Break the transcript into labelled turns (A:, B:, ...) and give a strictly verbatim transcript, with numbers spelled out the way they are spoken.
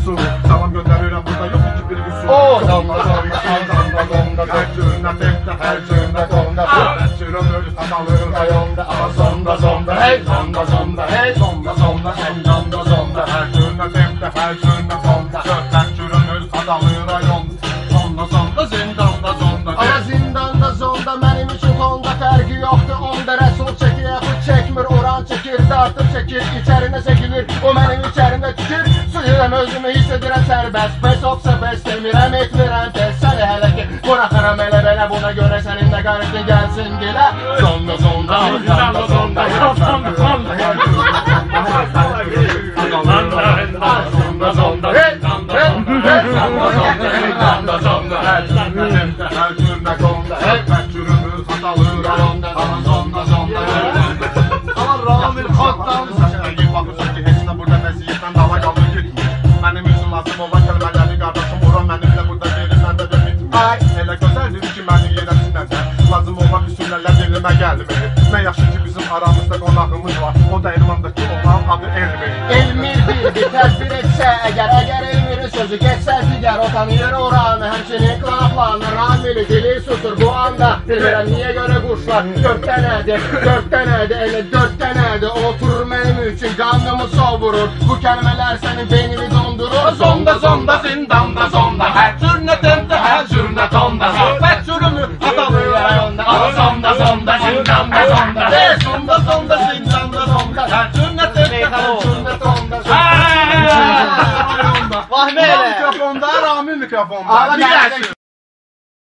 A: su. Salam göndərirəm burada yox ki bir qüsur.
B: O damla damla damla damla
A: Hər cürünə təkdə, hər cürünə donda. Hər cürün ölü tatalır rayonda. Ama zonda zonda, hey zonda zonda, hey zonda zonda, hey zonda zonda. Hər cürünə təkdə, hər cürünə donda. Hər cürün ölü tatalır rayonda. Zonda zonda, zindanda zonda.
B: Ama zindanda zonda benim için onda fərqi yoxdur. Onda rəsul çəkir, yaxud çəkmir, oran çəkir, dartıb çəkir, içərinə çəkilir. O mənim içərimdə tükür, suyuram özümü hiss edirəm sərbəst. Bəs olsa bəs demirəm, etmirəm tez. Səni hələ ki, buraxıram elə belə, buna görə sənin də qarışdın gəlsin dilə. Zonda zonda, zindanda zonda, zonda zonda. Zonda zonda, hey zonda zonda, hey zonda zonda.
A: Hər cürünə donda, hər cürünü tatalır rayonda. Ama zonda zonda, hey zonda. Ama Ramil xatdan saçına baxırsan ki, heç nə burada vəziyyətdən dava qalır gitmir. Mənim üçün lazım olan kəlmələri qardaşım vuran mənimlə burada verir, məndə də bitmir. Elə gözəldir ki, məni yerə sinəcək. Lazım olan üsullərlə dilimə gəlmir. Nə yaxşı ki, bizim aramızda qonağımız var. O da elmandakı olan adı Elmir.
B: Elmir bildi, tədbir etsə əgər, əgər Elmirin sözü geçsə digər, o tanıyır oranı, həmçinin qanaqlarını, Ramili dili susur bu anda. Bilirəm niyə görə quşlar dörd dənədir, dörd dənədir, elə dörd dənədir. Oturur mənim üçün, qanımı sovurur, bu kəlmələr sənin beynini dondurur. Zonda zonda, zindanda zonda, hər cürünə təmdə, hər cürünə tonda. Söhbət sürümü atalır rayonda, ama zonda zonda, zindanda zonda. Zonda zonda, zindanda zonda, hər cürünə təmdə, hər cürünə tonda.
A: Vahmə elə. Mikrofonda, Ramil mikrofonda.
B: Ağa